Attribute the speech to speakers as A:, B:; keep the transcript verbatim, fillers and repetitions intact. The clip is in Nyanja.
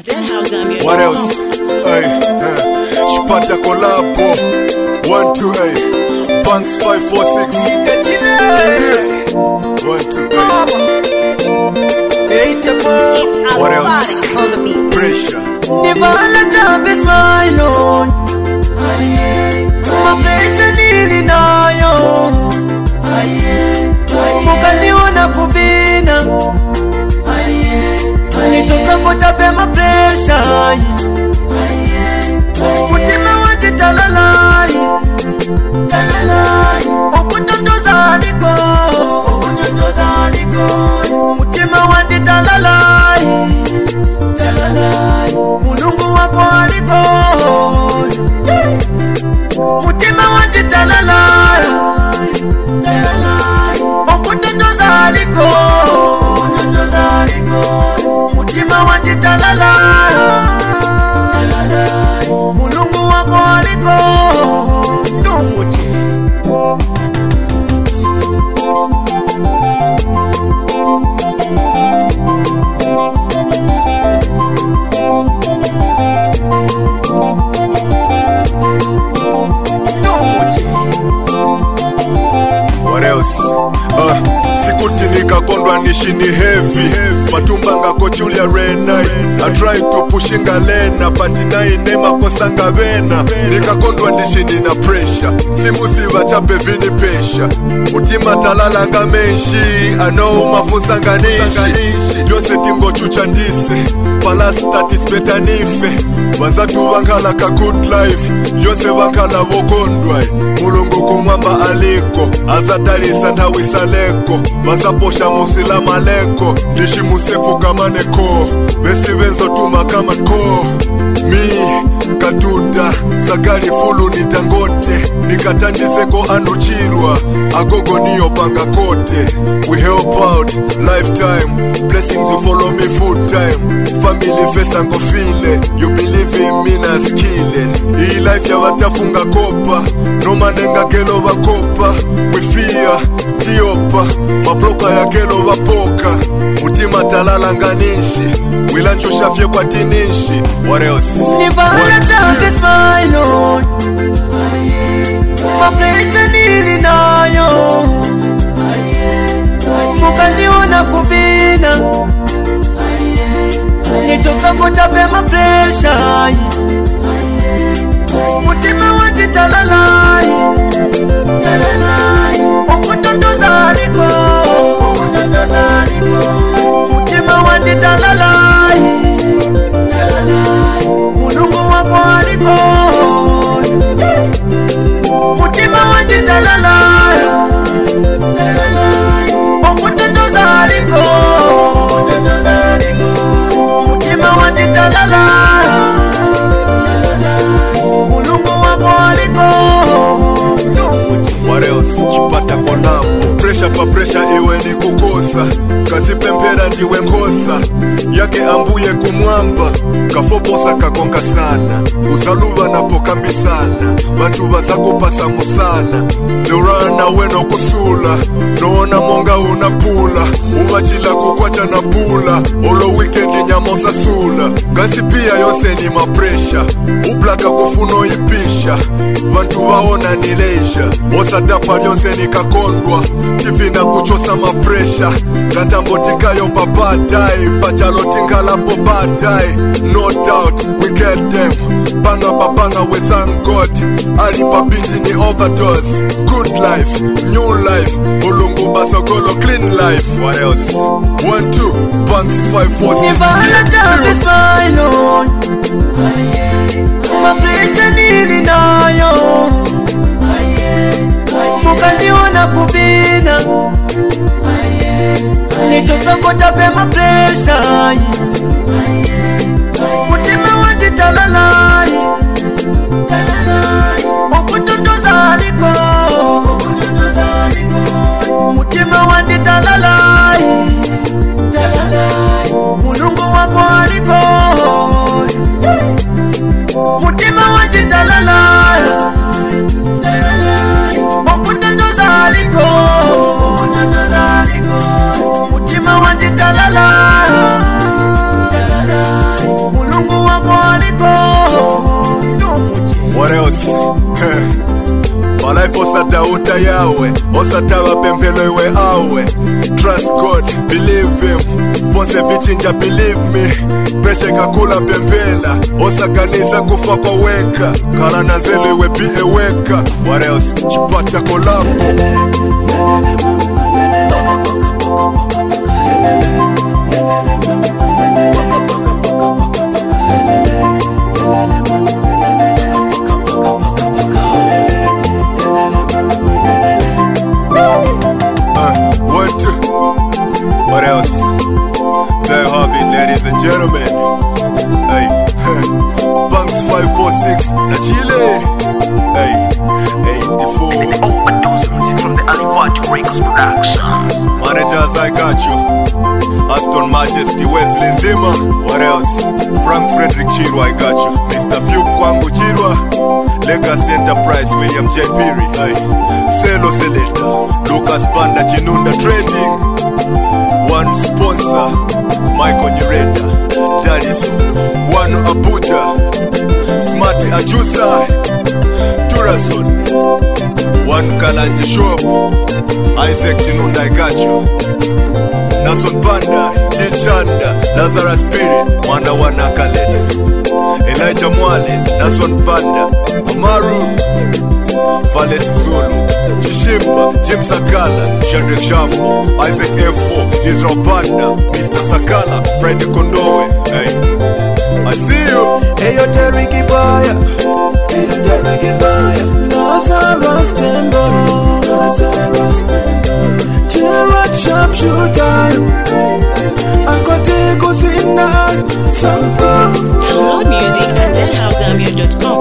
A: What else? Hey, hey. Shipata kolabo. One, two, hey. Banks five, four, six. One, two, hey. What else? Pressure.
B: Nivala tabe smile on. Mapenzi nili nayo. Mukaliona kubina. Nitoka kutabe mapresha. Mutima wati talalai. Talalai. Okutoto zaliko. Okutoto zaliko. Mutima wati talalai. Talalai. Mulungu wako aliko. Mutima wati talalai. Talalai. Okutoto zaliko. Okutoto zaliko. Mutima wati talalai. Talalai. Mulungu wako aliko. Numuchi.
A: What else? Uh, sikutinika kondwa nishini heavy. Matumba ngako chulia renai. I try to pushinga lena, but nai nema kosanga vena. Nika kondwa nishini na pressure. Simusiva chape vini pesha. Mutima talala nga menshi. I know mafunsa nga nishi. Yose tingo chucha ndise. Palasta tispeta nife. Wazatu wangala ka good life. Yose wangala wokondwai. Mulungu kumamba aliko. Azadarisa ndawisa leko. Wazaposha musila maleko. Ndishi musefu kama neko. Vesi venzo tuma kama nko. Mi katuta Sakari fulu nitangote. Nikatandiseko anuchirwa. Agogo niyo panga kote. We help out lifetime. Blessings you follow me full time. Family face ango file. You believe in me na skile. Hii life ya watafunga kopa. No manenga kelo wakopa. We fear tiopa. Mabloka ya kelo wapoka. Mutima talala nganishi. Wilancho shafye kwa tinishi. What else?
B: Nivala tabe smile on. Mapenzi nili nayo. Mukaliona kubina. Nitoka kutabe mapresha. Mutima wati talalai. Talalai. Okutoto zaliko. Okutoto zaliko. Mutima wati talalai. Talalai. Mulungu wako aliko. Mutima wati talalai. Talalai. Okutoto zaliko. Okutoto zaliko. Mutima wati talalai. Talalai. Mulungu wako aliko.
A: What else? Chipata kolabo. Pressure pa pressure iwe ni kukosa. Kazi pempera ndiwe ngosa. Yake ambuye kumwamba. Kafoposa kakonga sana. Usaluva na pokambi sana. Bantu wazako pasa musana. Dorana weno kusula. Noona monga unapula. Uwachila kukwacha na pula. Olo weekend nyamosa sula. Kasi pia yose ni mapresha. Ublaka kufuno ipisha. Bantu waona ni leisha. Osa dapa yose ni kakondwa. Tivina kuchosa mapresha. Gantambotika yo papatai. Pachalo tingala po batai. No doubt we get them. Banga babanga we thank God. Ali papiti ni overdose. Good life, new life. Ulungu basogolo clean life. What else? One, two, banks five, four, six.
B: Nivala tabe smile on. Mapenzi nili nayo. Mukaliona kubina. Nitoka kutabe mapresha. Mutima wati talalai. Talalai. Okutoto zaliko. Okutoto zaliko. Mutima wati talalai. Talalai. Mulungu wako aliko.
A: else? My life osata uta yawe, osata wapempelo iwe awe. Trust God, believe him, fose vichinja believe me. Peshe kakula pempela, osakanisa kufa kwa weka. Kala nazelo iwe bie weka. What else? Chipata kolabo. What else? There you have it, ladies and gentlemen. Hey, Banks five four six, Nachile. Hey, eighty-four.
C: Overdose music from the Alifati Records production.
A: Managers, I got you. Aston Majesty, Wesley Zima. What else? Frank Frederick Chirwa, I got you. Mister Fuke Kwangu Chirwa. Legacy Enterprise, William J. Peary. Hey, Selo Seleta. Lucas Panda Chinunda Trading. One sponsor, Michael Nyirenda, Dadiso, one Abuja, Smarty Ajusa, Turason, one Kalanje Shop, Isaac Chinunda, I got you. Nason Panda, Tichanda, Lazarus Spirit, Mwana Wana Kalet, Elijah Mwale, Nason Panda, Amaru, Vales Zulu, Chishimba, Jim Sakala, Shadrach Shambo, Isaac F four, Israel Panda, Mister Sakala, Freddy Kondowe. Hey, I see you.
B: Hey, yo, Terry Boy. Hey, yo, Terry Boy. Lazarus Tembo. Lazarus Tembo. Gerard Sharpshooter. Akote Kusina. Sampa.
D: Download music at zen house zambia dot com.